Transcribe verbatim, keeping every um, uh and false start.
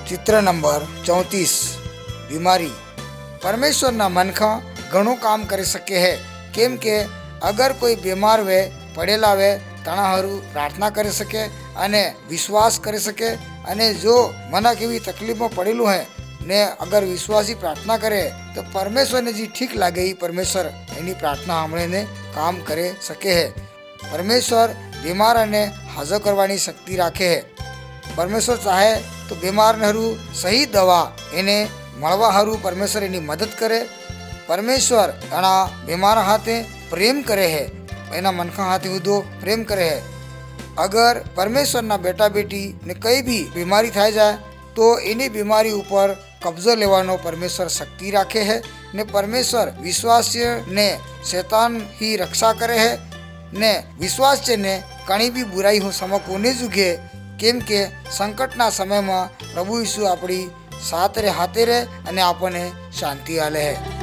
चित्र नंबर चौंतीस बीमारी। परमेश्वरना मनखा घणो काम कर सके है, केम के अगर कोई बीमार वे पड़ेला वे तना हरू प्रार्थना कर सके अने विश्वास कर सके अने जो मना केवी तकलीफ में पड़ेलू है ने अगर विश्वासी प्रार्थना करे तो परमेश्वर ने जी ठीक लागे ही परमेश्वर एनी प्रार्थना हमणे ने काम करे सके है। परमेश्वर बीमार ने हाजर करवानी शक्ति राखे है। परमेश्वर चाहे तो बीमार हरू सही दवा एने मळवा हरू परमेश्वर एनी मदद करे। परमेश्वर एना बीमार हाथे प्रेम करे है, एना मनखा हाथे उदो प्रेम करे है। अगर परमेश्वर ना बेटा बेटी ने कई भी बीमारी थाई जाए तो एनी बीमारी ऊपर कब्जो लेवानो परमेश्वर शक्ति राखे है ने परमेश्वर विश्वास्य ने शैतान ही रक्षा करे है ने विश्वास्य ने कणी भी बुराई हो सम कोने जुगे, केम के संकटना समय में प्रभु यीशु अपनी साथ रे हाथे रहे अने आपने शांति आले है।